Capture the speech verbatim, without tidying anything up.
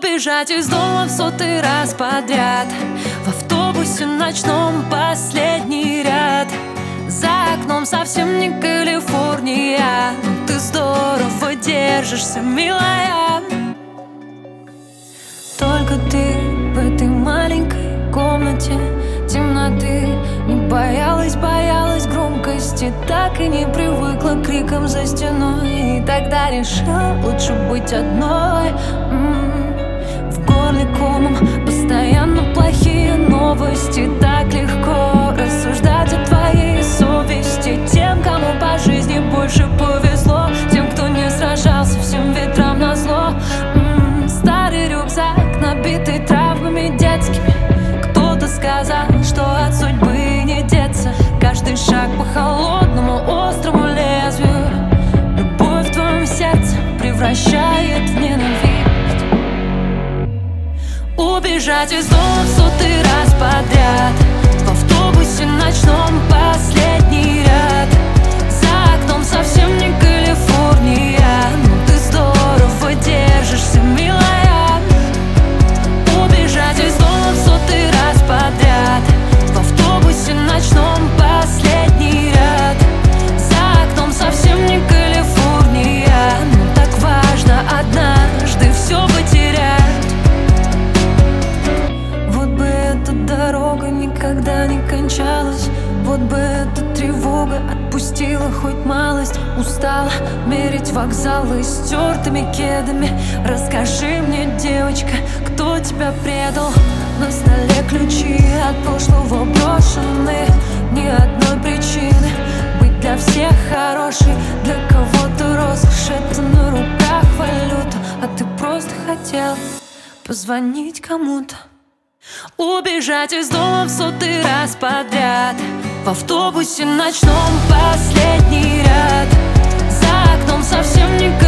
Убежать из дома в сотый раз подряд, в автобусе ночном последний ряд. За окном совсем не Калифорния, но ты здорово держишься, милая. Только ты в этой маленькой комнате темноты не боялась, боялась громкости, так и не привыкла к крикам за стеной. И тогда решила лучше быть одной. М-м-м. В горле комом постоянно плохие новости. Так легко рассуждать о твоей совести. Тем, кому по жизни больше повезло, тем, кто не сражался всем ветрам назло. М-м. Старый рюкзак, набитый травмами детскими. Кто-то сказал, что от судьбы не деться. Каждый шаг по холодному острому лезвию. Любовь в твоем сердце превращает в ненависть. Убежать из дома в сотый раз подряд, в автобусе ночном последний ряд. За окном совсем не Калифорния, но ты здорово держишься, милая. Убежать из дома в сотый раз подряд, в автобусе ночном последний ряд. За окном совсем не Калифорния, но так важно однажды все потерять. Вот бы эта дорога никогда не кончалась, вот бы эта тревога отпустила хоть малость. Устала мерить вокзалы стертыми кедами. Расскажи мне, девочка, кто тебя предал? На столе ключи от прошлого брошены. Ни одной причины быть для всех хорошей, для кого-то роскошь. Это на руках валюта, а ты просто хотел позвонить кому-то. Убежать из дома в сотый раз подряд, в автобусе ночном последний ряд. За окном совсем не